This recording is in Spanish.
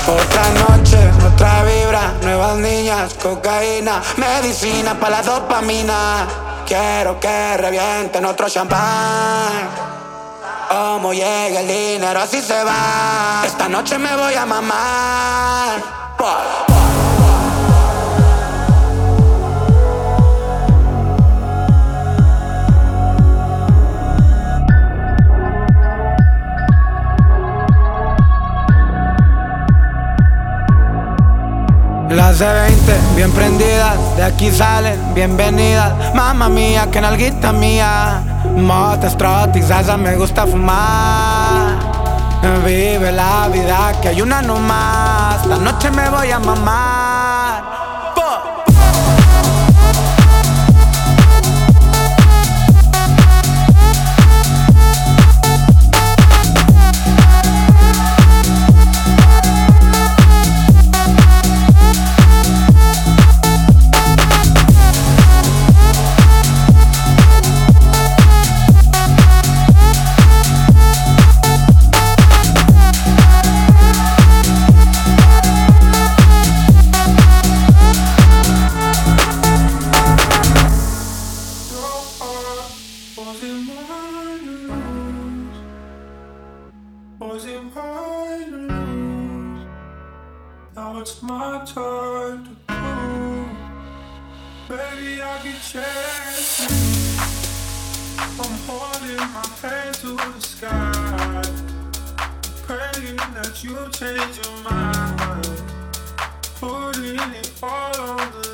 Otra noche, otra vibra, nuevas niñas, cocaína, medicina para la dopamina. Quiero que revienten otro champán. Como llega el dinero así se va. Esta noche me voy a mamar. Las de 20, bien prendidas, de aquí salen, bienvenidas. Mamma mía, que nalguita mía. Motas, trotis, salsa, me gusta fumar. Vive la vida, que hay una nomás. Esta noche me voy a mamar. Was it mine to lose? Now it's my turn to prove. Baby, I can change you. I'm holding my hand to the sky, praying that you change your mind, putting it all on the